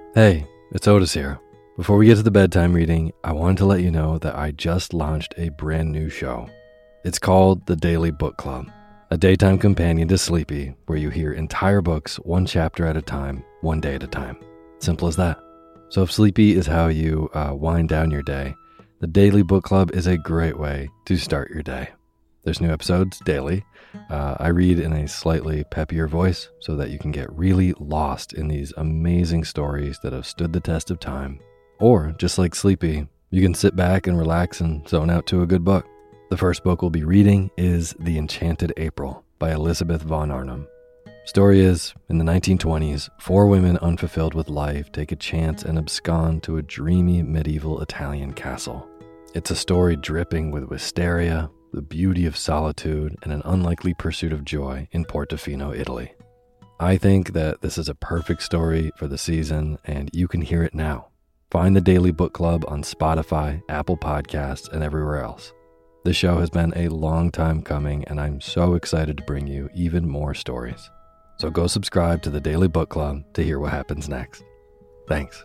Hey, it's Otis here. Before we get to the bedtime reading, I wanted to let you know that I just launched a brand new show. It's called The Daily Book Club, a daytime companion to Sleepy, where you hear entire books one chapter at a time, one day at a time. Simple as that. So if Sleepy is how you wind down your day, The Daily Book Club is a great way to start your day. There's new episodes daily. I read in a slightly peppier voice so that you can get really lost in these amazing stories that have stood the test of time. Or, just like Sleepy, you can sit back and relax and zone out to a good book. The first book we'll be reading is The Enchanted April by Elizabeth von Arnim. Story is, in the 1920s, 4 women unfulfilled with life take a chance and abscond to a dreamy medieval Italian castle. It's a story dripping with wisteria, the beauty of solitude, and an unlikely pursuit of joy in Portofino, Italy. I think that this is a perfect story for the season, and you can hear it now. Find the Daily Book Club on Spotify, Apple Podcasts, and everywhere else. This show has been a long time coming, and I'm so excited to bring you even more stories. So go subscribe to the Daily Book Club to hear what happens next. Thanks.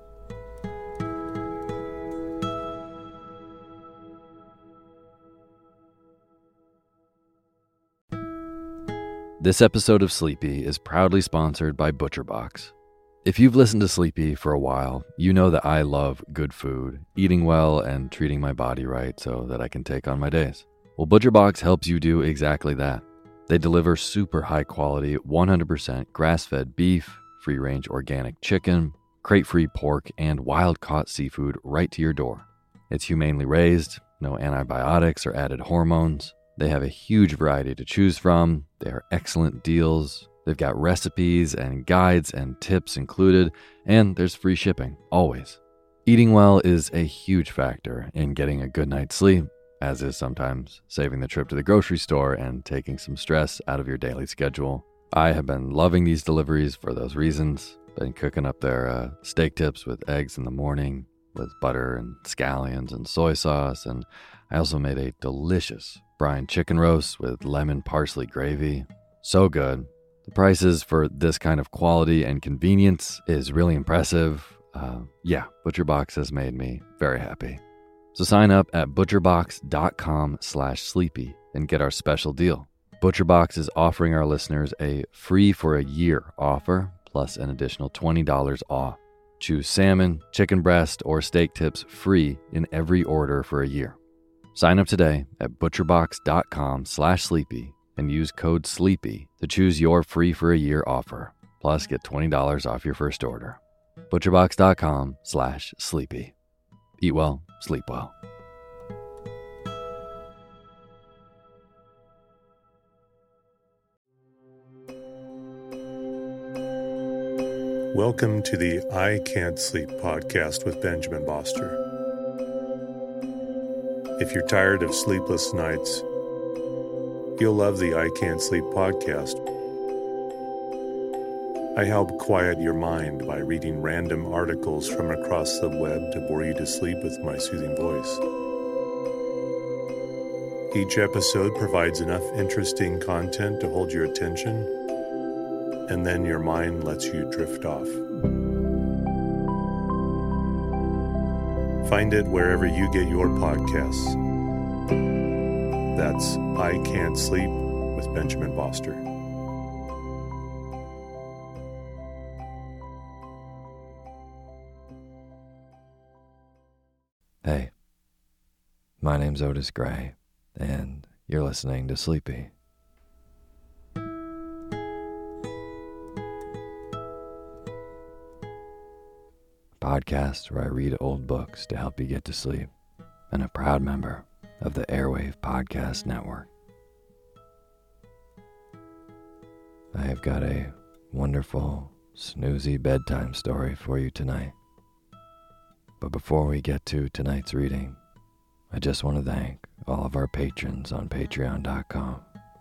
This episode of Sleepy is proudly sponsored by ButcherBox. If you've listened to Sleepy for a while, you know that I love good food, eating well, and treating my body right so that I can take on my days. Well, ButcherBox helps you do exactly that. They deliver super high quality, 100% grass-fed beef, free-range organic chicken, crate-free pork, and wild-caught seafood right to your door. It's humanely raised, no antibiotics or added hormones. They have a huge variety to choose from. They are excellent deals. They've got recipes and guides and tips included, and there's free shipping, always. Eating well is a huge factor in getting a good night's sleep, as is sometimes saving the trip to the grocery store and taking some stress out of your daily schedule. I have been loving these deliveries for those reasons. Been cooking up their steak tips with eggs in the morning, with butter and scallions and soy sauce, and I also made a delicious brine chicken roast with lemon parsley gravy. So good. The prices for this kind of quality and convenience is really impressive. ButcherBox has made me very happy. So sign up at butcherbox.com/sleepy and get our special deal. ButcherBox is offering our listeners a free for a year offer, plus an additional $20 off. Choose salmon, chicken breast, or steak tips free in every order for a year. Sign up today at butcherbox.com/sleepy and use code SLEEPY to choose your free for a year offer. Plus, get $20 off your first order. butcherbox.com/sleepy. Eat well, sleep well. Welcome to the I Can't Sleep podcast with Benjamin Boster. If you're tired of sleepless nights, you'll love the I Can't Sleep podcast. I help quiet your mind by reading random articles from across the web to bore you to sleep with my soothing voice. Each episode provides enough interesting content to hold your attention, and then your mind lets you drift off. Find it wherever you get your podcasts. That's I Can't Sleep with Benjamin Boster. Hey, my name's Otis Gray, and you're listening to Sleepy. Podcast where I read old books to help you get to sleep, and a proud member of the Airwave Podcast Network. I have got a wonderful, snoozy bedtime story for you tonight. But before we get to tonight's reading, I just want to thank all of our patrons on patreon.com.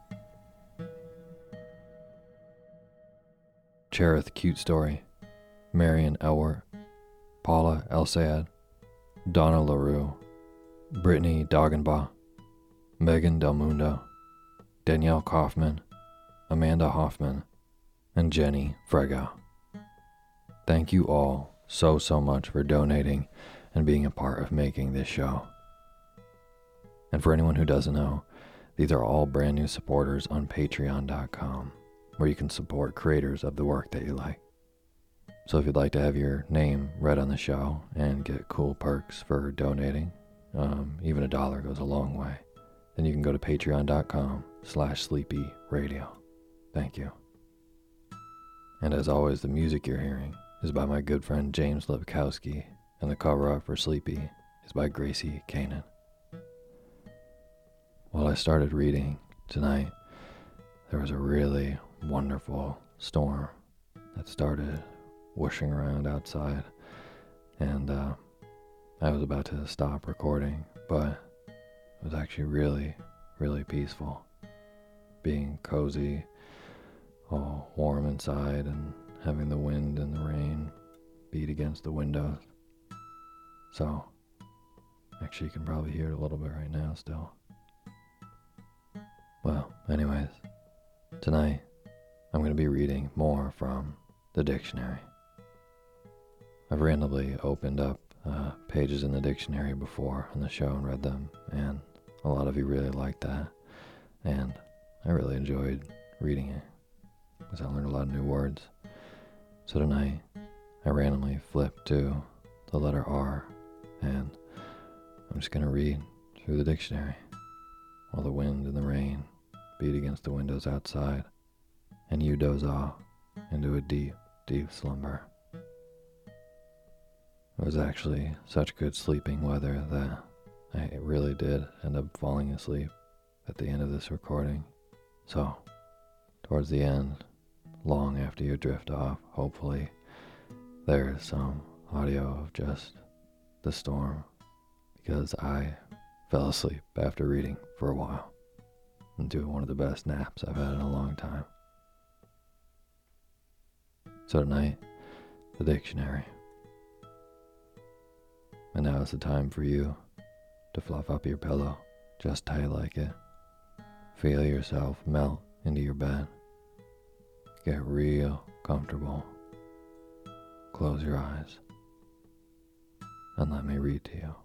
Cherith Cute Story, Marion Elwert, Paula El-Sayed, Donna LaRue, Brittany Doggenbaugh, Megan Del Mundo, Danielle Kaufman, Amanda Hoffman, and Jenny Frego. Thank you all so much for donating and being a part of making this show. And for anyone who doesn't know, these are all brand new supporters on patreon.com, where you can support creators of the work that you like. So if you'd like to have your name read on the show and get cool perks for donating, even $1 goes a long way, then you can go to patreon.com/sleepyradio. Thank you. And as always, the music you're hearing is by my good friend James Lipkowski, and the cover art for Sleepy is by Gracie Kanan. While I started reading tonight, there was a really wonderful storm that started whooshing around outside, and I was about to stop recording, but it was actually really, really peaceful. Being cozy, all warm inside, and having the wind and the rain beat against the windows. So, actually you can probably hear it a little bit right now still. Well, anyways, tonight I'm going to be reading more from the dictionary. I've randomly opened up pages in the dictionary before on the show and read them, and a lot of you really liked that, and I really enjoyed reading it because I learned a lot of new words. So tonight I randomly flipped to the letter R, and I'm just going to read through the dictionary while the wind and the rain beat against the windows outside, and you doze off into a deep, deep slumber. It was actually such good sleeping weather that I really did end up falling asleep at the end of this recording. So, towards the end, long after you drift off, hopefully, there is some audio of just the storm, because I fell asleep after reading for a while into one of the best naps I've had in a long time. So tonight, the dictionary. And now is the time for you to fluff up your pillow just tight like it. Feel yourself melt into your bed. Get real comfortable. Close your eyes and let me read to you.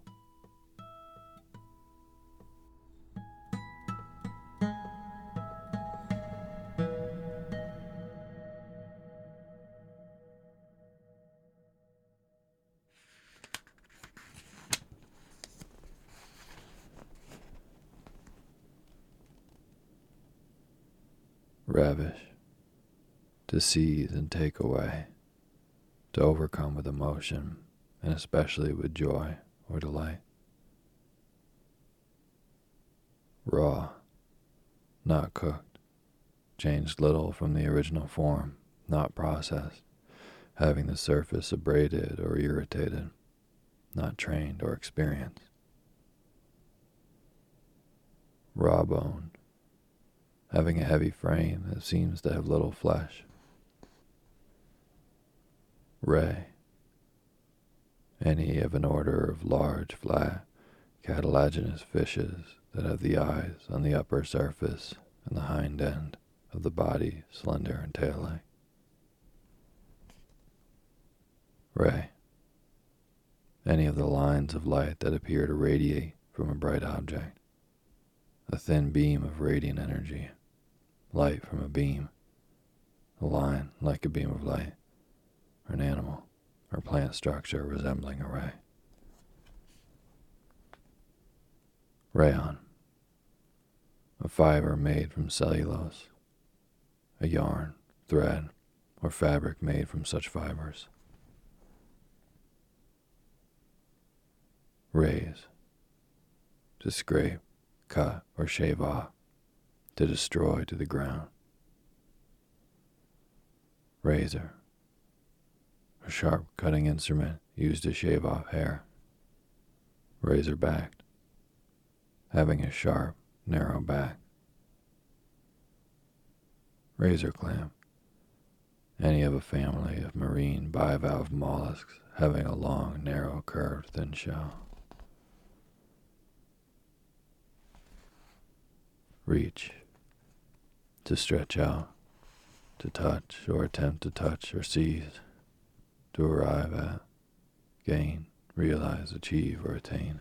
Ravish, to seize and take away, to overcome with emotion, and especially with joy or delight. Raw, not cooked, changed little from the original form, not processed, having the surface abraded or irritated, not trained or experienced. Raw-boned, having a heavy frame that seems to have little flesh. Ray, any of an order of large, flat, cartilaginous fishes that have the eyes on the upper surface and the hind end of the body slender and tail-like. Ray, any of the lines of light that appear to radiate from a bright object, a thin beam of radiant energy. Light from a beam, a line like a beam of light, or an animal or plant structure resembling a ray. Rayon, a fiber made from cellulose, a yarn, thread, or fabric made from such fibers. Raise, to scrape, cut, or shave off, to destroy to the ground. Razor, a sharp cutting instrument used to shave off hair. Razor-backed, having a sharp, narrow back. Razor clam, any of a family of marine bivalve mollusks having a long, narrow, curved, thin shell. Reach, to stretch out, to touch or attempt to touch or seize, to arrive at gain, realize, achieve, or attain.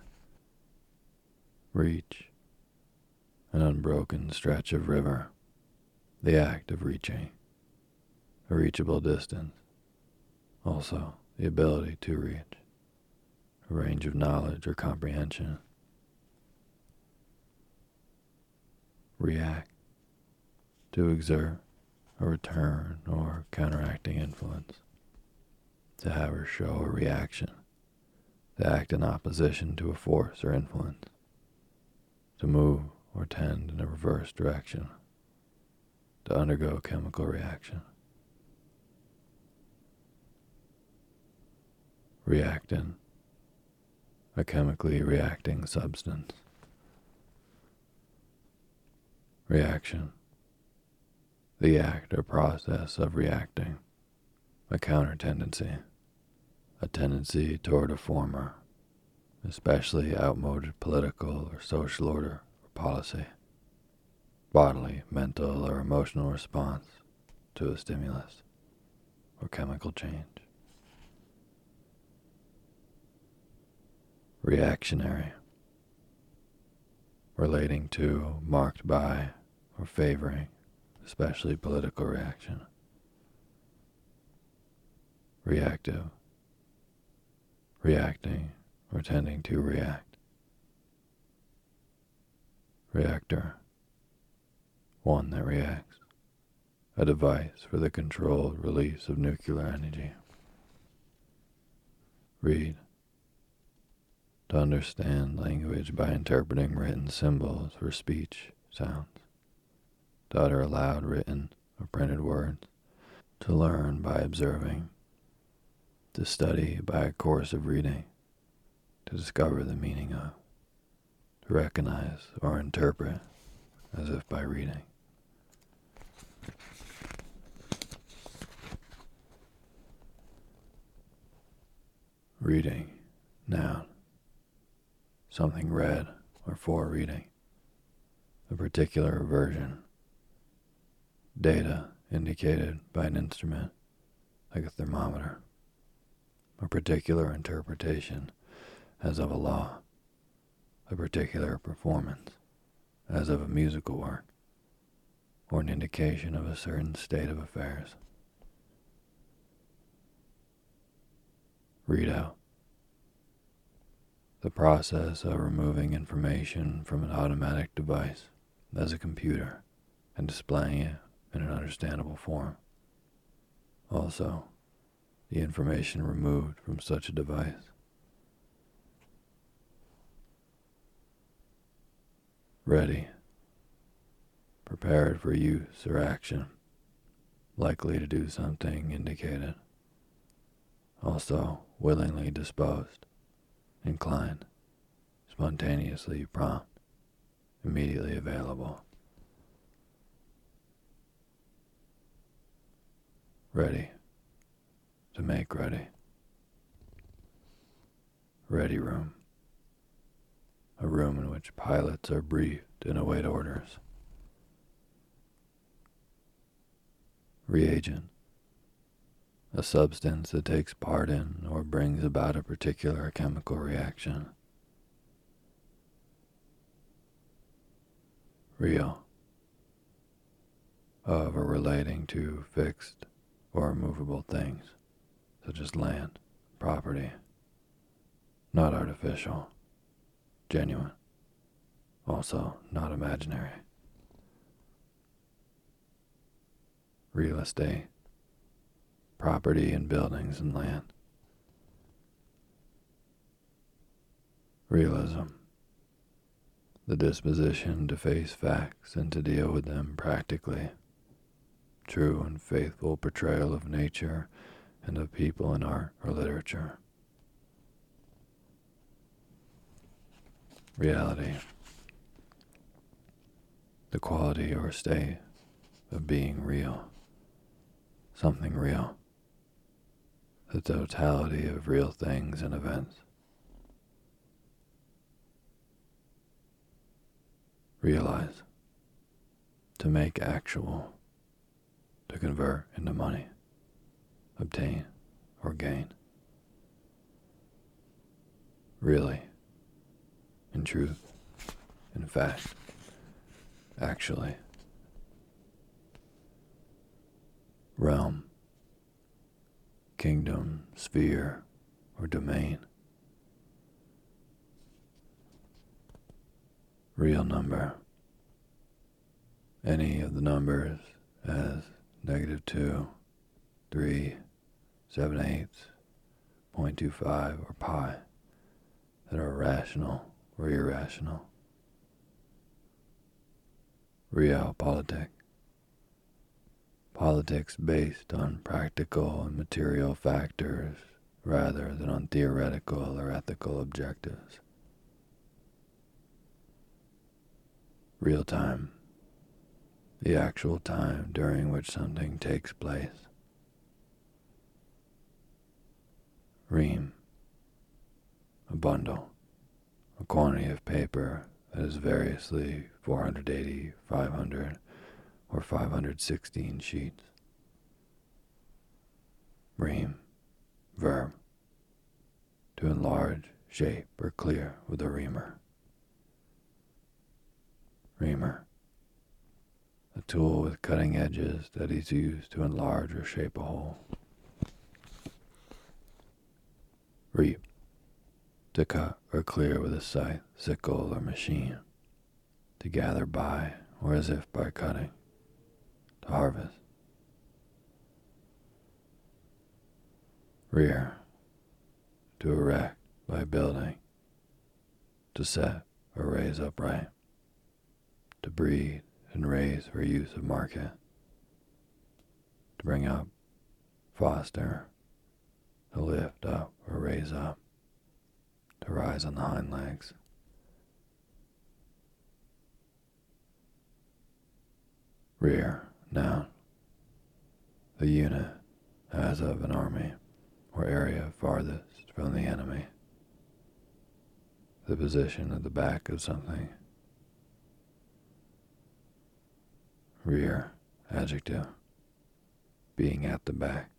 Reach, an unbroken stretch of river, the act of reaching, a reachable distance, also the ability to reach, a range of knowledge or comprehension. React, to exert a return or counteracting influence, to have or show a reaction, to act in opposition to a force or influence, to move or tend in a reverse direction, to undergo chemical reaction. Reactant, a chemically reacting substance. Reaction, the act or process of reacting, a counter-tendency, a tendency toward a former, especially outmoded political or social order or policy, bodily, mental, or emotional response to a stimulus or chemical change. Reactionary, relating to, marked by, or favoring, especially political reaction. Reactive, reacting or tending to react. Reactor, one that reacts, a device for the controlled release of nuclear energy. Read, to understand language by interpreting written symbols or speech sounds, to utter aloud written or printed words, to learn by observing, to study by a course of reading, to discover the meaning of, to recognize or interpret as if by reading. Reading, noun, something read or for reading, a particular version. Data indicated by an instrument, like a thermometer, a particular interpretation as of a law, a particular performance as of a musical work, or an indication of a certain state of affairs. Readout, the process of removing information from an automatic device as a computer and displaying it in an understandable form. Also, the information removed from such a device. Ready, prepared for use or action, likely to do something indicated. Also, willingly disposed, inclined, spontaneously prompt, immediately available. Ready, to make ready. Ready room, a room in which pilots are briefed and await orders. Reagent, a substance that takes part in or brings about a particular chemical reaction. Real, of or relating to fixed or immovable things, such as land, property. Not artificial, genuine, also not imaginary. Real estate, property and buildings and land. Realism, the disposition to face facts and to deal with them practically. True and faithful portrayal of nature and of people in art or literature. Reality, the quality or state of being real, something real, the totality of real things and events. Realize, to make actual, to convert into money, obtain or gain. Really. In truth. In fact. Actually. Realm. Kingdom, sphere, or domain. Real number. Any of the numbers as -2, 3, 7/8, 0.25, or pi that are rational or irrational. Realpolitik. Politics based on practical and material factors rather than on theoretical or ethical objectives. Real time. The actual time during which something takes place. Ream. A bundle. A quantity of paper that is variously 480, 500, or 516 sheets. Ream. Verb. To enlarge, shape, or clear with a reamer. Reamer. A tool with cutting edges that is used to enlarge or shape a hole. Reap. To cut or clear with a scythe, sickle, or machine. To gather by, or as if by cutting. To harvest. Rear. To erect by building. To set or raise upright. To breed and raise for use of market. To bring up, foster. To lift up or raise up. To rise on the hind legs. Rear, noun. The unit, as of an army, or area farthest from the enemy. The position at the back of something. Rear, adjective. Being at the back.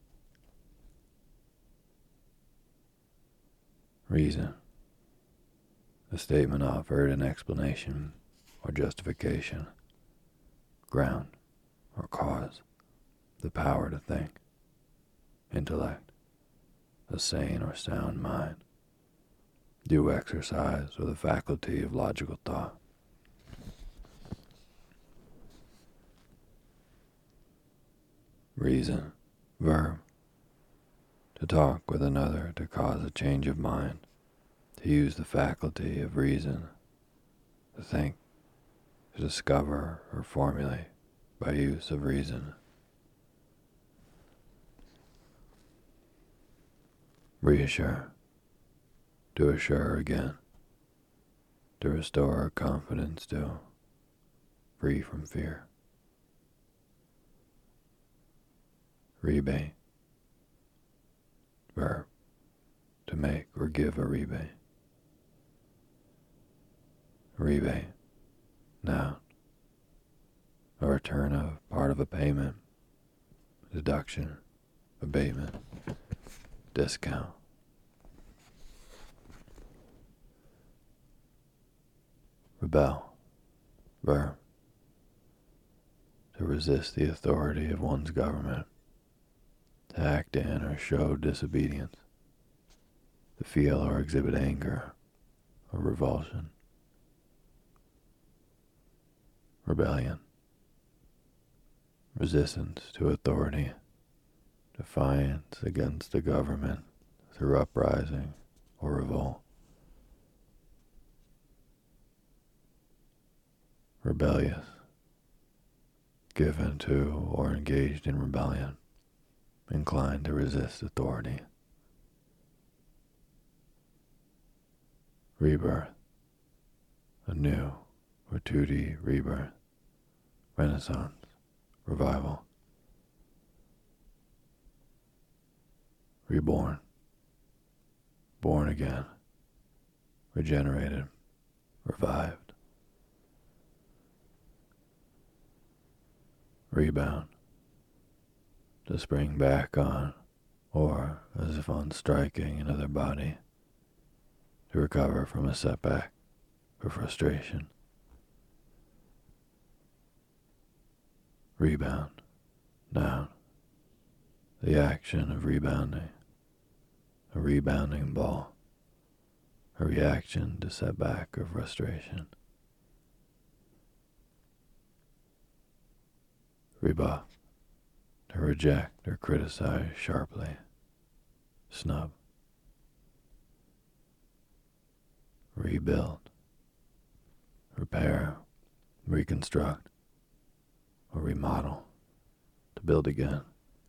Reason. A statement offered in explanation or justification. Ground or cause. The power to think. Intellect. A sane or sound mind. Due exercise or the faculty of logical thought. Reason. Verb. To talk with another to cause a change of mind. To use the faculty of reason. To think. To discover or formulate by use of reason. Reassure. To assure again. To restore confidence to. Free from fear. Rebate. Verb. To make or give a rebate. Rebate. Noun. A return of part of a payment. Deduction. Abatement. Discount. Rebel. Verb. To resist the authority of one's government. To act in or show disobedience. To feel or exhibit anger or revulsion. Rebellion. Resistance to authority. Defiance against the government through uprising or revolt. Rebellious. Given to or engaged in rebellion. Inclined to resist authority. Rebirth. A new or 2D rebirth. Renaissance. Revival. Reborn. Born again. Regenerated. Revived. Rebound. To spring back on, or as if on striking another body. to recover from a setback or frustration. Rebound, noun, the action of rebounding, a rebounding ball, a reaction to setback or frustration. Rebuff, to reject or criticize sharply, snub. Rebuild, repair, reconstruct, or remodel, to build again.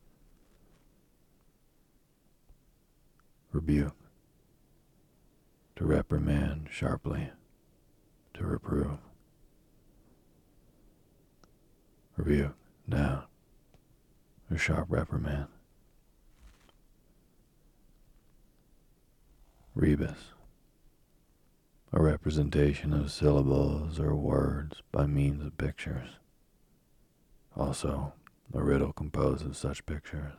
Rebuke, to reprimand sharply, to reprove. Rebuke, noun, a sharp reprimand. Rebus, a representation of syllables or words by means of pictures. Also, a riddle composed of such pictures.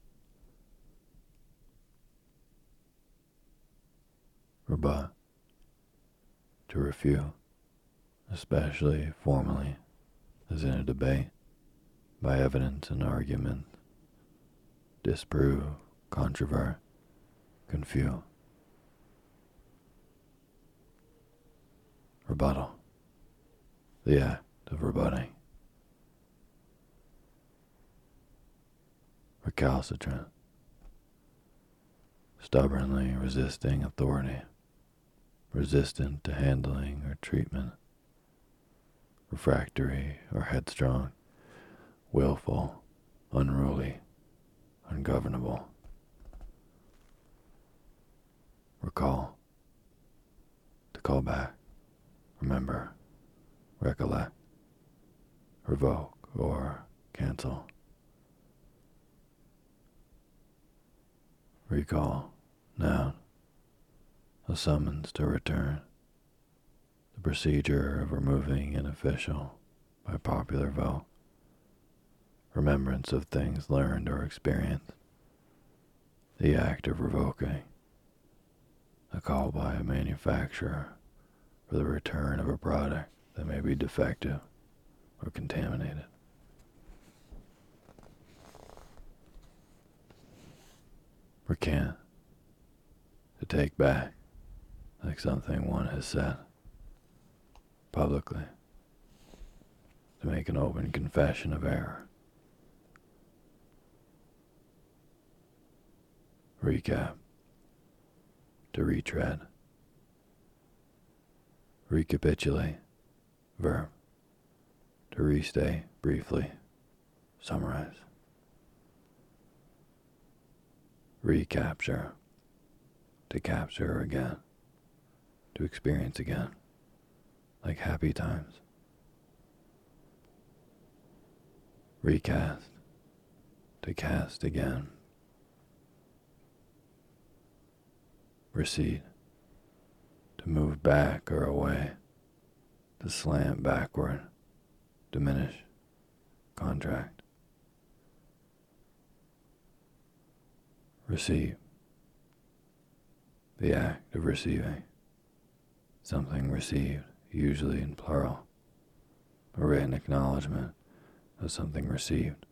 Rebut, to refute, especially formally, as in a debate, by evidence and argument. Disprove, controvert, confute. Rebuttal, the act of rebutting. Recalcitrant, stubbornly resisting authority, resistant to handling or treatment. Refractory or headstrong, willful, unruly, ungovernable. Recall, to call back, remember, recollect, revoke, or cancel. Recall, noun, a summons to return, the procedure of removing an official by popular vote, remembrance of things learned or experienced, the act of revoking, a call by a manufacturer for the return of a product that may be defective or contaminated. Recant, to take back, like something one has said, publicly, to make an open confession of error. Recap, to retread. Recapitulate, verb, to restate briefly, summarize. Recapture, to capture again, to experience again, like happy times. Recast, to cast again. Recede, to move back or away, to slant backward, diminish, contract. Receive, the act of receiving, something received, usually in plural, a written acknowledgement of something received.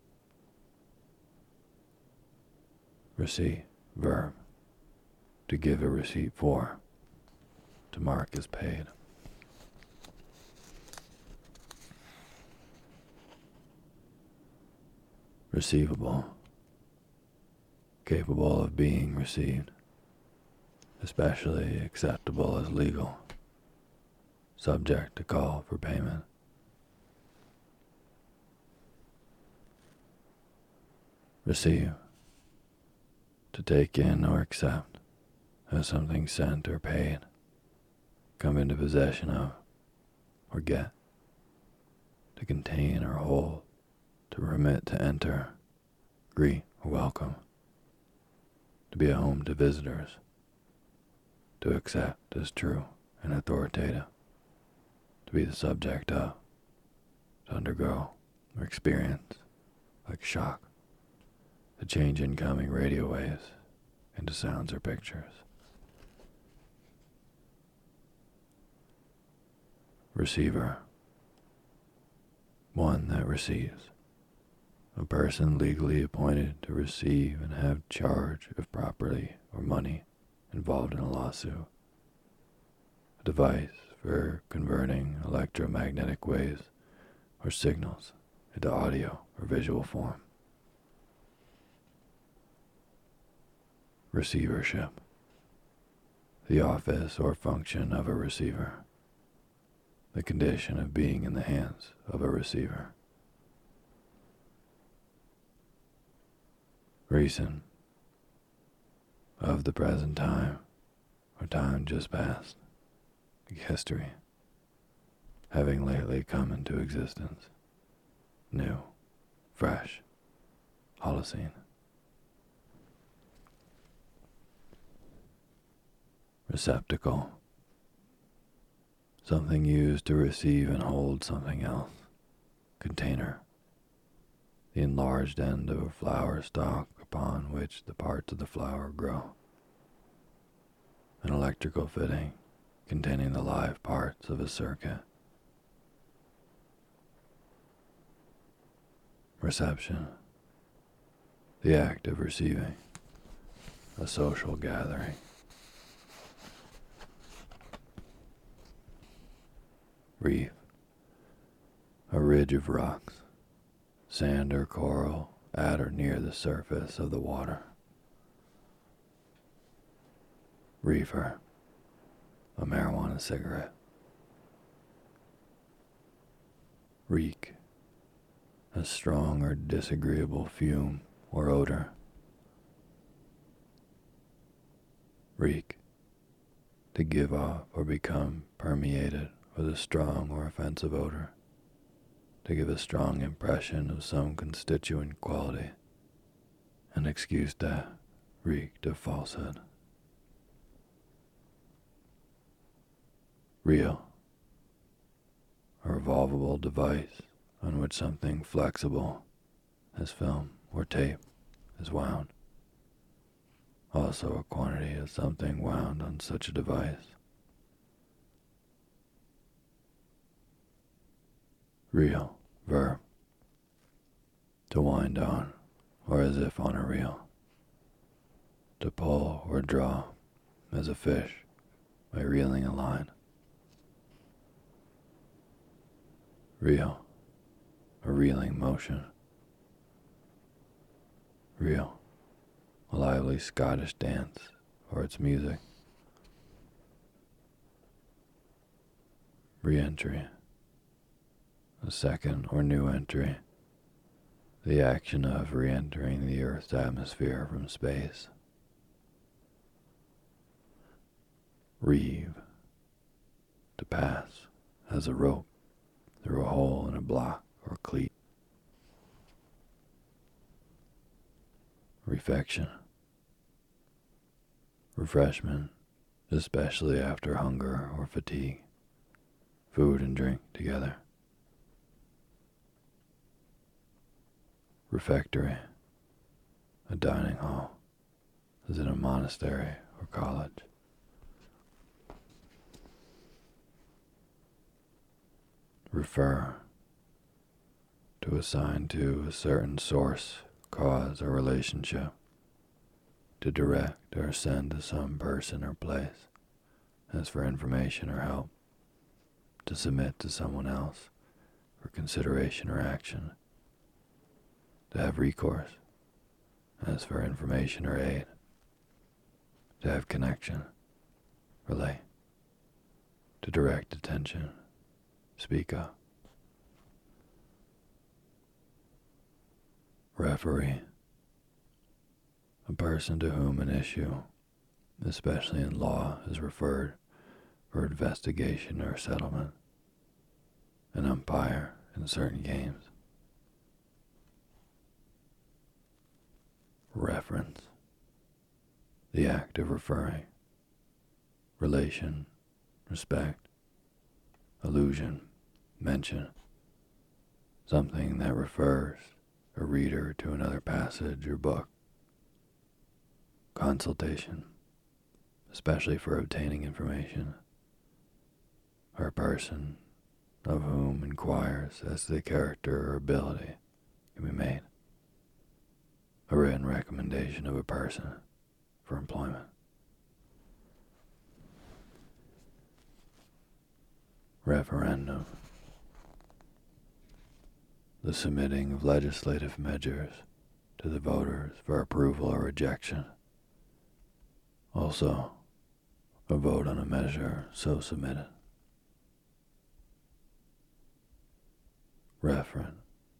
Receipt, verb, to give a receipt for, to mark as paid. Receivable, capable of being received, especially acceptable as legal, subject to call for payment. Receive, to take in or accept as something sent or paid, come into possession of, or get, to contain or hold, to remit to enter, greet or welcome, to be a home to visitors, to accept as true and authoritative, to be the subject of, to undergo or experience, like shock, the change in coming radio waves into sounds or pictures. Receiver. One that receives. A person legally appointed to receive and have charge of property or money involved in a lawsuit. A device for converting electromagnetic waves or signals into audio or visual form. Receivership. The office or function of a receiver. The condition of being in the hands of a receiver. Recent. Of the present time, or time just past. History. Having lately come into existence. New. Fresh. Holocene. Receptacle. Something used to receive and hold something else. Container. The enlarged end of a flower stalk upon which the parts of the flower grow. An electrical fitting containing the live parts of a circuit. Reception. The act of receiving. A social gathering. Reef. A ridge of rocks, sand or coral at or near the surface of the water. Reefer. A marijuana cigarette. Reek. A strong or disagreeable fume or odor. Reek. To give off or become permeated with a strong or offensive odor. To give a strong impression of some constituent quality. An excuse that reeked of falsehood. Reel. A revolvable device on which something flexible, as film or tape, is wound. Also a quantity of something wound on such a device. Reel. Verb. To wind on, or as if on a reel. To pull or draw, as a fish, by reeling a line. Reel. A reeling motion. Reel. A lively Scottish dance, or its music. Re-entry. A second or new entry. The action of re-entering the Earth's atmosphere from space. Reeve. To pass, as a rope, through a hole in a block or cleat. Refection. Refreshment, especially after hunger or fatigue. Food and drink together. Refectory. A dining hall, as in a monastery or college. Refer. To assign to a certain source, cause, or relationship. To direct or send to some person or place, as for information or help. To submit to someone else for consideration or action. To have recourse, as for information or aid. To have connection, relate. To direct attention, speak up. Referee. A person to whom an issue, especially in law, is referred for investigation or settlement. An umpire in certain games. Reference. The act of referring. Relation, respect, allusion, mention. Something that refers a reader to another passage or book. Consultation, especially for obtaining information. Or a person of whom inquires as to the character or ability can be made. A written recommendation of a person for employment. Referendum. The submitting of legislative measures to the voters for approval or rejection. Also, a vote on a measure so submitted. Referent.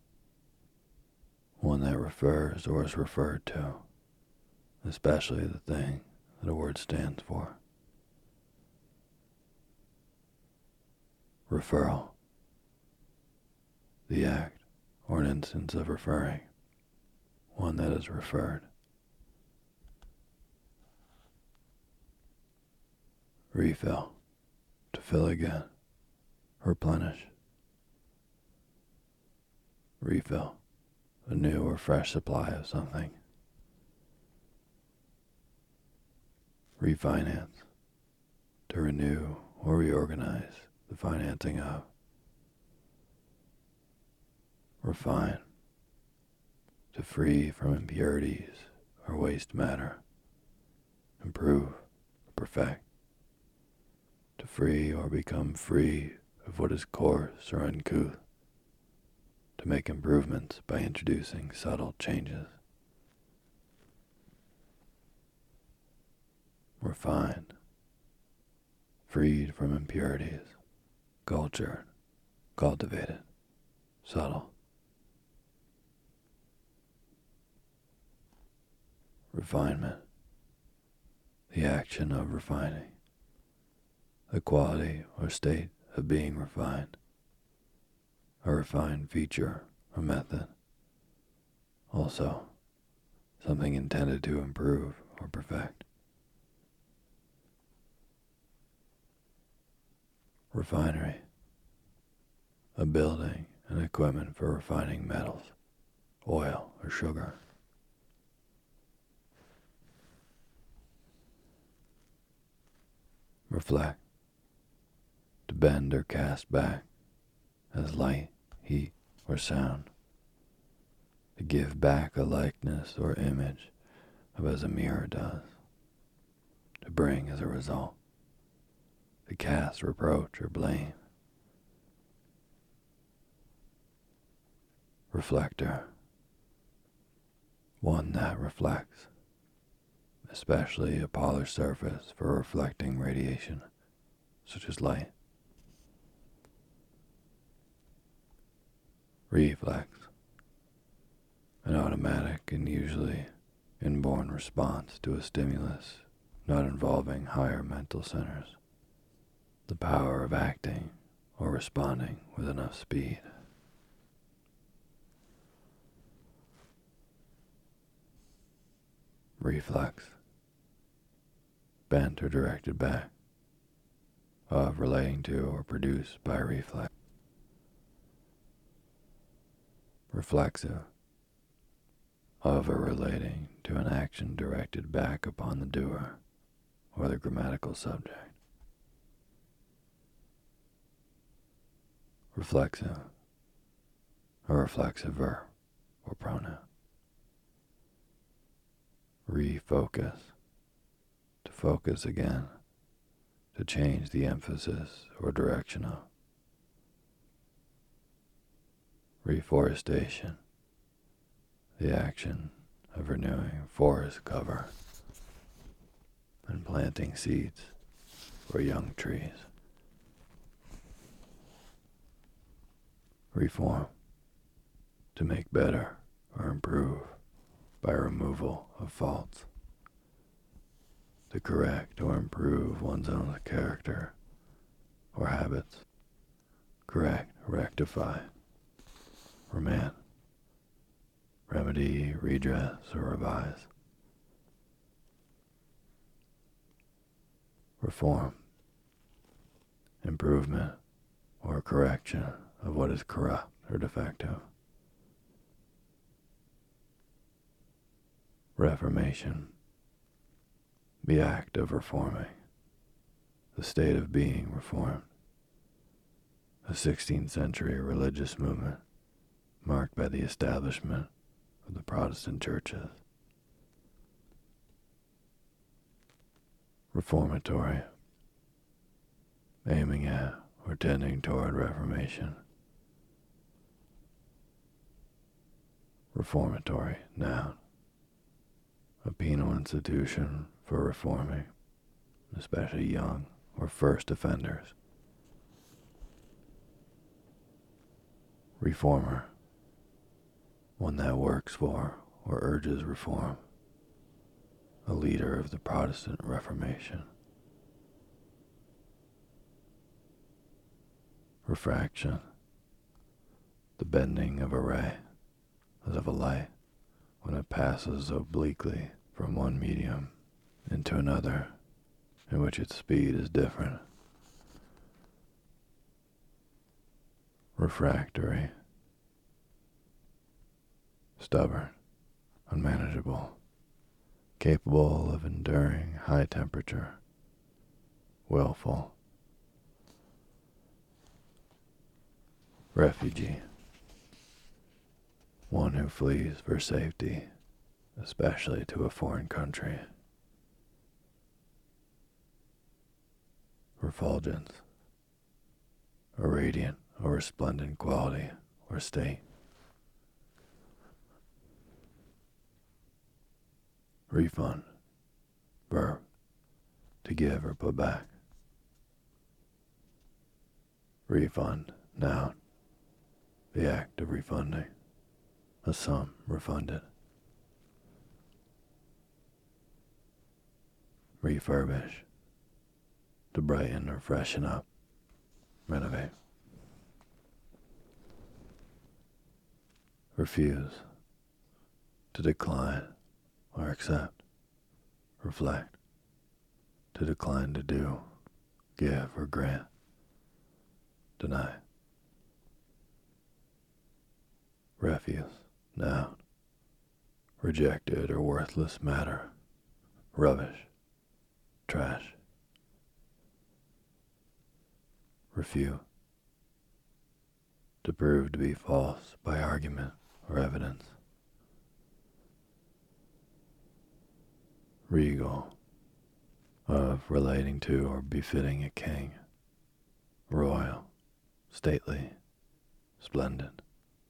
One that refers or is referred to, especially the thing that a word stands for. Referral. The act or an instance of referring, one that is referred. Refill. To fill again. Replenish. Refill. A new or fresh supply of something. Refinance. To renew or reorganize the financing of. Refine. To free from impurities or waste matter. Improve or perfect. To free or become free of what is coarse or uncouth. To make improvements by introducing subtle changes. Refined. Freed from impurities. Cultured. Cultivated. Subtle. Refinement. The action of refining. The quality or state of being refined. A refined feature or method. Also, something intended to improve or perfect. Refinery. A building and equipment for refining metals, oil, or sugar. Reflect. To bend or cast back as light, heat, or sound. To give back a likeness or image of as a mirror does. To bring as a result. To cast reproach or blame. Reflector. One that reflects, especially a polished surface for reflecting radiation, such as light. Reflex. An automatic and usually inborn response to a stimulus not involving higher mental centers. The power of acting or responding with enough speed. Reflex. Bent or directed back. Of relating to or produced by reflex. Reflexive. Of or relating to an action directed back upon the doer or the grammatical subject. Reflexive. A reflexive verb or pronoun. Refocus. To focus again. To change the emphasis or direction of. Reforestation. The action of renewing forest cover and planting seeds or young trees. Reform. To make better or improve by removal of faults. To correct or improve one's own character or habits. Correct, rectify. Remand. Remedy, redress, or revise. Reform. Improvement or correction of what is corrupt or defective. Reformation. The act of reforming. The state of being reformed. a 16th century religious movement marked by the establishment of the Protestant churches. Reformatory, aiming at or tending toward reformation. Reformatory, noun, a penal institution for reforming, especially young or first offenders. Reformer, one that works for or urges reform, a leader of the Protestant Reformation. Refraction, the bending of a ray, as of a light, when it passes obliquely from one medium into another, in which its speed is different. Refractory, stubborn, unmanageable, capable of enduring high temperature, willful. Refugee, one who flees for safety, especially to a foreign country. Refulgence, a radiant or resplendent quality or state. Refund, verb, to give or put back. Refund, noun, the act of refunding, a sum refunded. Refurbish, to brighten or freshen up, renovate. Refuse, to decline or accept. Reflect, to decline to do, give or grant. Deny. Refuse, noun, rejected or worthless matter, rubbish, trash. Refute, to prove to be false by argument or evidence. Regal, of relating to or befitting a king. Royal, stately, splendid.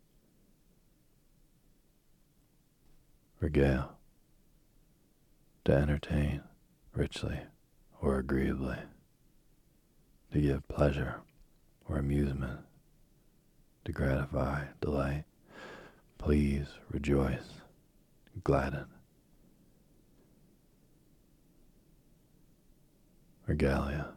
Regale, to entertain richly or agreeably, to give pleasure or amusement, to gratify, delight, please, rejoice, gladden. Regalia,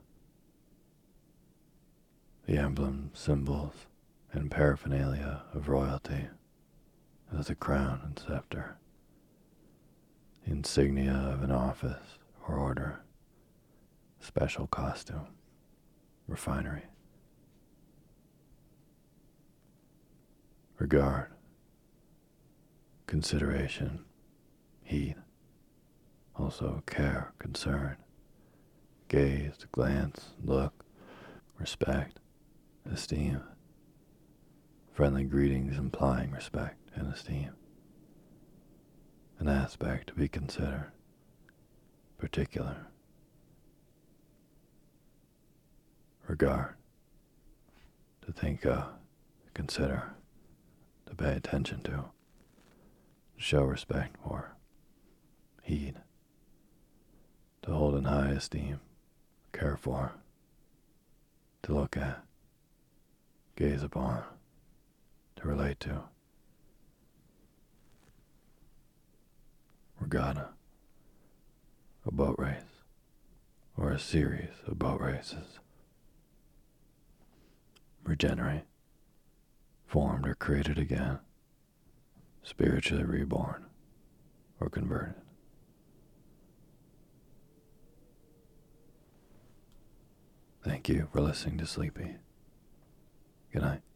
the emblems, symbols, and paraphernalia of royalty, as the crown and scepter, the insignia of an office or order, special costume, refinery. Regard, consideration, heed, also care, concern, gaze, glance, look, respect, esteem, friendly greetings implying respect and esteem, an aspect to be considered, particular. Regard, to think of, to consider, to pay attention to show respect for. Heed, to hold in high esteem, care for, to look at, gaze upon, to relate to. Regatta, a boat race, or a series of boat races. Regenerate, formed or created again, spiritually reborn or converted. Thank you for listening to Sleepy. Good night.